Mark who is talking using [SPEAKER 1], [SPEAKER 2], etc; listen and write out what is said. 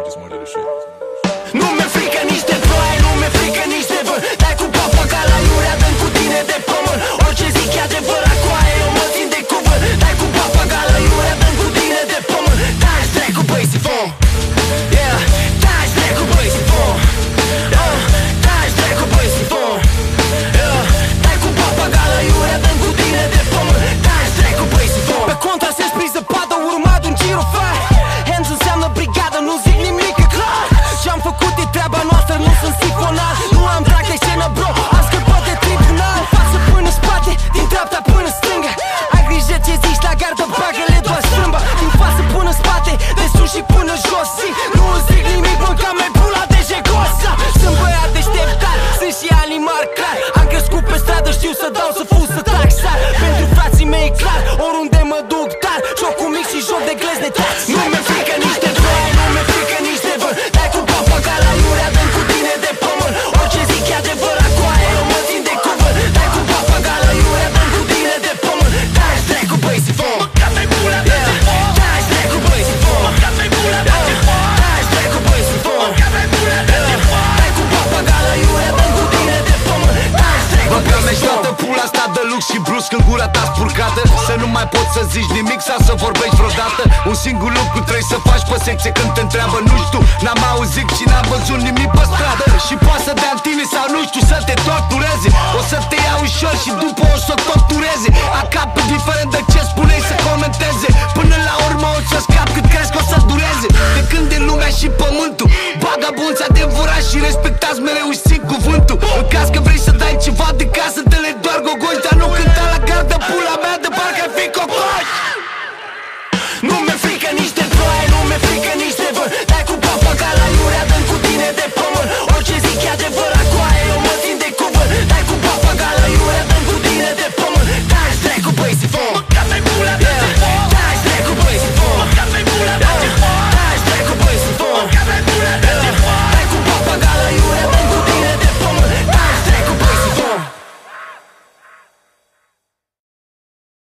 [SPEAKER 1] Nu mi-e frică nici de ploaie, nu mi-e frică nici de vânt. Dai cu papagala iurea, dăm cu tine de pământ. Orice zic e adevărat cu aia, eu mă țin de cuvânt. Dai cu papagala iurea, dăm cu tine de pământ. Taci dracu băi sifon, yeah. Taci dracu băi sifon, taci dracu băi sifon, yeah. Dai cu papagala iurea, dăm cu tine de pământ. Taci dracu băi sifon. Pe contrasens prin zăpadă, urmat un girofar. Hands înseamnă brigadă, nu zic nimic, e clar. Ce-am făcut e treaba noastră, nu sunt sifonar. Nu am drag de scenă, bro, am scăpat de tribunal. Față până spate, din dreapta până stângă. Ai grijă ce zici la gardă, bagă-le doar strâmbă. Din față până spate, de sus și până jos. Zic, nu zic nimic, mă, ca mai pula de jegosa. Sunt băiat deșteptat, sunt și animal clar. Am crescut pe stradă, știu să dau, să fug, să trag sar. Pentru frații mei clar, oriunde mă duc dar joc cu mic și joc de glezne. Nu mi-e frică nici de ploaie, nu mi-e frică nici de vânt. Dai cu papagala iurea, dăm cu tine de pământ. Orice zic e adevărat cu aia, eu mă țin de cuvânt. Dai cu papagala iurea, dăm cu tine de pământ. Taci dracu băi sifon, taci dracu băi sifon, taci dracu băi sifon. Dai cu papagala iurea, dăm cu tine de pământ. Taci dracu băi sifon. Toată pula asta de lux și brusc în gura ta spurcată. Să nu mai poți să zici nimic sau să vorbești vreodată. Un singur lucru trebuie să faci pe secție când te întreabă. Nu știu, n-am auzit și n-am văzut nimic pe stradă. Și poate să dea în tine sau nu știu, să te tortureze. O să